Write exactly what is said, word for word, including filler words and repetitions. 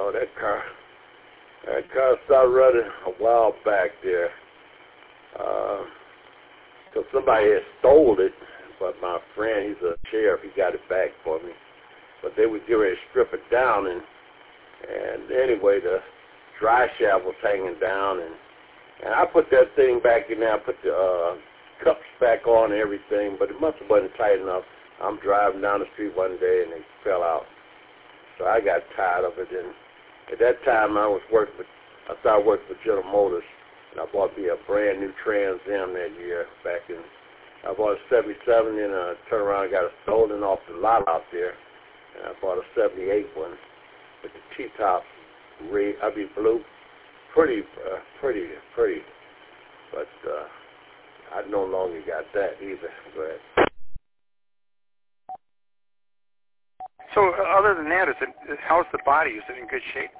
Oh, that car. That car started running a while back there. Uh, so somebody had stole it, but my friend, he's a sheriff, he got it back for me. But they would get ready to strip it down, and and anyway, the dry shaft was hanging down, and and I put that thing back in there. I put the uh, cups back on and everything, but it must have wasn't tight enough. I'm driving down the street one day, and they fell out. So I got tired of it, and at that time I was working for, I started working for General Motors, and I bought me a brand new Trans Am that year back in, I bought a seventy-seven, and I turned around and got it stolen off the lot out there, and I bought a seventy-eight one with the T-top red, I mean blue, pretty, uh, pretty, pretty, but uh, I no longer got that either, but. So other than that, is it, how's the body? Is it in good shape?